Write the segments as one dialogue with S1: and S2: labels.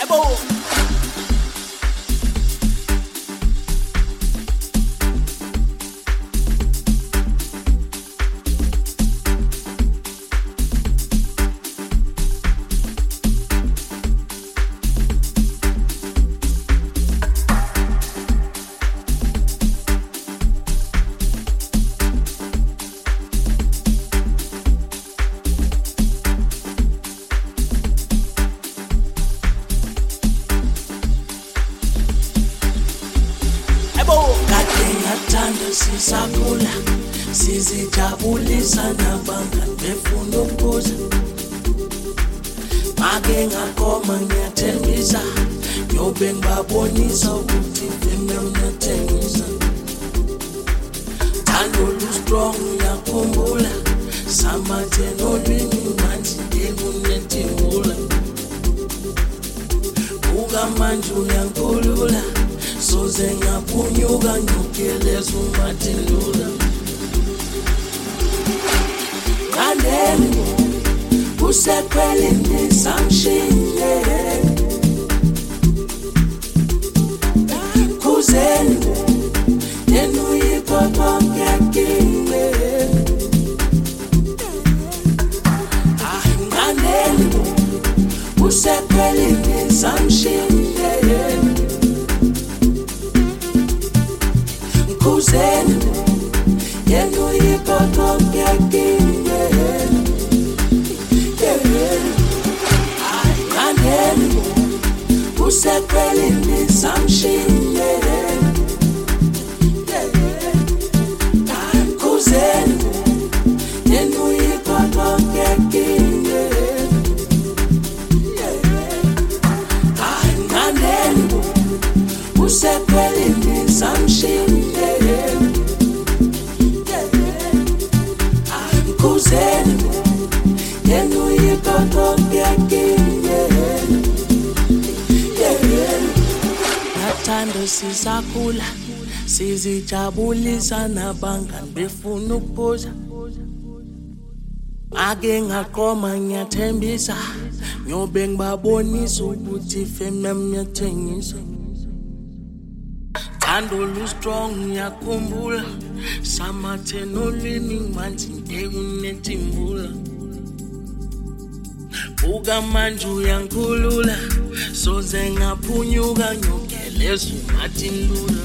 S1: Sisakula sizijabulisa nabangani befuna ukubuza make ngakoma ngiyathembisa nyobe ngibabonisa ukuthi vele uyathengisa thando lu strong uyakhumbula samathe nolwini manje ngikunethimula uka manje uyankulula soze ngaphunyuka ngigeleza umathilula ngandeni kusekwelini samshile kuzeni yenu yipopo ngekime ngandeni kusekwelini samshile kuzeni yenu yipopo ngekime ngandeni kusekwelini samshile kuzeni yenu yipopo ngekime ngandeni kusekwelini samshile kuzeni yenu yipopo ngekime nathando sisakhula sizijabulisa nabangani befuna ukubuza ake ngaqoma ngiyathembisa nyobe ngibabonisa ukuthi feme ngiyathengisa thando lu strong uyakhumbula samathe nolwini manje ngikunethimula uka manje uyankulula soze ngaphunyuka ngigeleza umathilula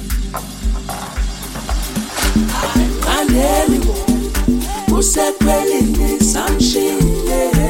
S1: ngandeni kusekwelini samshile